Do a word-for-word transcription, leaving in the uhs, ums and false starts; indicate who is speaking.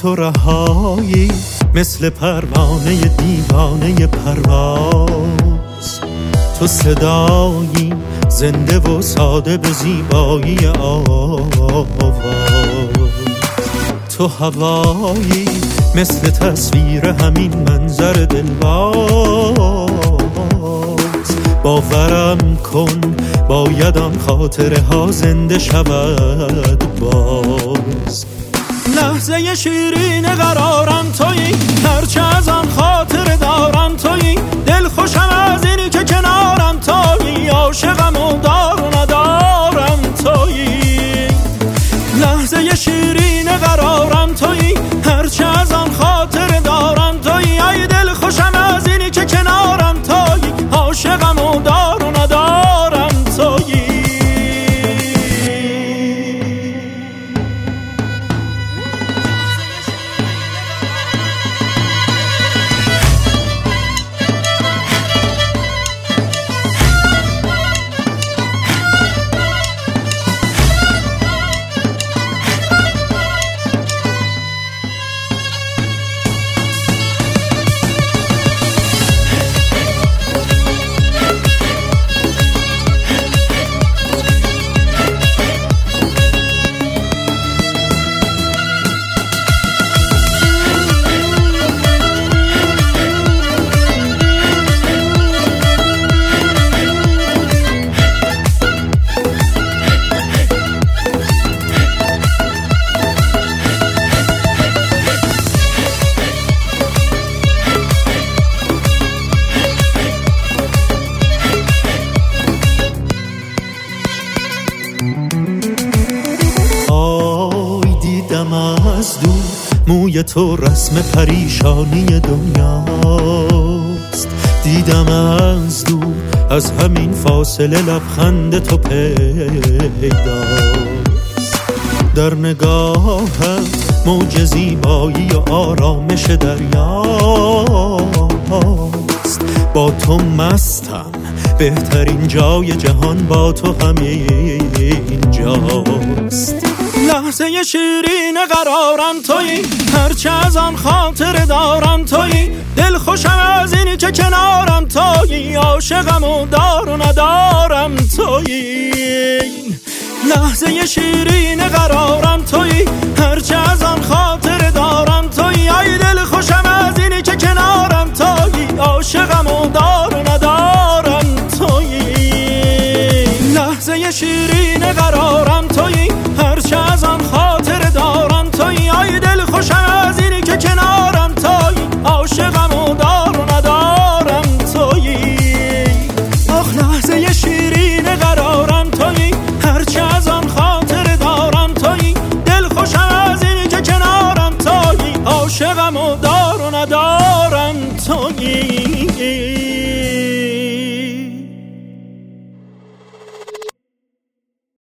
Speaker 1: تو رهایی مثل پروانه دیوانه پرواز. تو صدایی زنده و ساده به زیبایی آواز. تو هوایی مثل تصویر همین منظر دلواز. باورم کن باید آن خاطره ها زنده شود باز. لحظه شیرین قرارم تویی، هرچه از آن خاطره دارم تویی. دل خوشم از اینی که کنارم تویی، عاشقم و دار و ندارم تویی. لحظه شیرین قرارم تویی، هرچه از آن خاطره دارم تویی. ای دل خوشم از اینی که کنارم تویی، عاشقم و دار و ندارم تویی. آی دیدم از دور موی تو رسم پریشانی دنیاست. دیدم از دور از همین فاصله لبخند تو پیداست. در نگاهت موج زیبایی و آرامش دریاست. با تو مستم بهترین جای جهان با تو همین جاست. لحظه شیرین قرارم تویی، هرچه از آن خاطر دارم تویی. دل خوشم از اینی که کنارم تویی، عاشقم و دار و ندارم تویی. لحظه شیرین قرارم تویی، هرچه از آن خاطر